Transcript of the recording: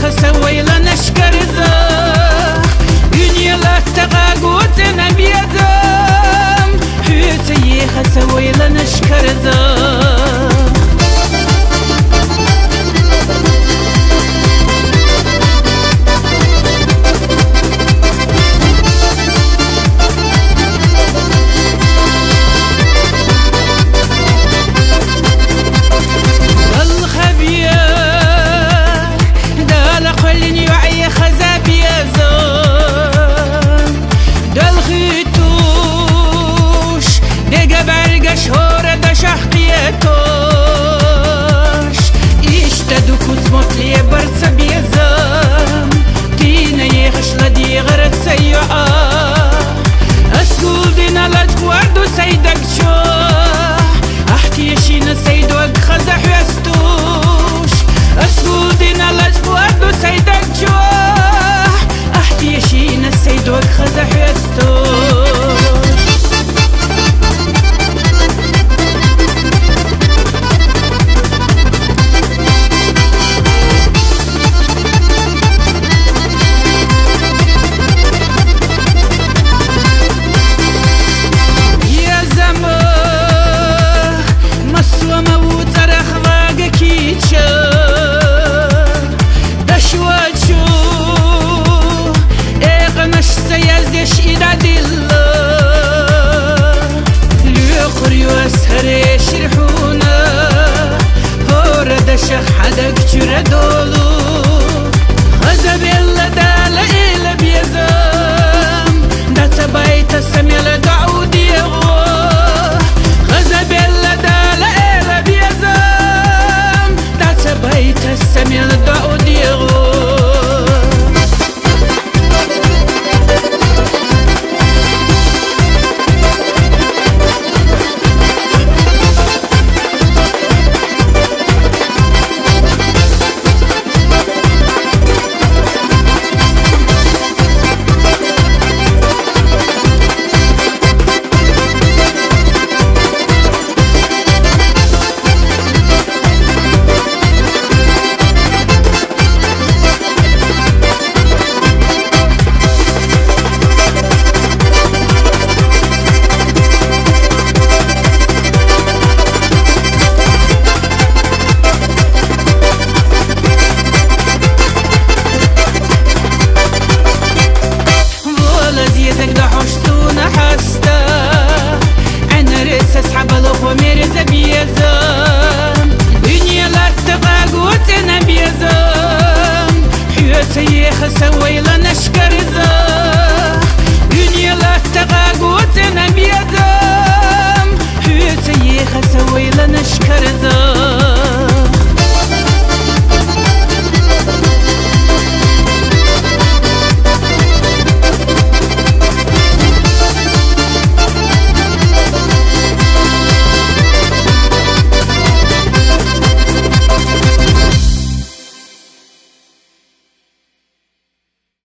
خسوي لنا شكرزا دنيا لا تغاقوت نبيزم حيوتي خسوي لنا شكرزا شهور دا شخصيتوش يشتدو كوزموت لي برص بيزم تينا يغش لدي غرد سيئة أسكول دينا لدواردو سيدك شوح أحكي يشينا سيدوك خزح يستوش أسكول دينا لدواردو سيدك شوح أحكي يشينا سيدوك خزح يستوش شخ حدك جردولو خزب يلا دال إلا بيزم دات بايت السميل دعودي خزب يلا دال إلا بيزم دات بايت السميل دعودي وميرزا بيزم دنيا لا تغاقوت نبيزم حيوتي خسوي لنا شكرزا دنيا لا تغاقوت نبيزم حيوتي خسوي لنا شكرزا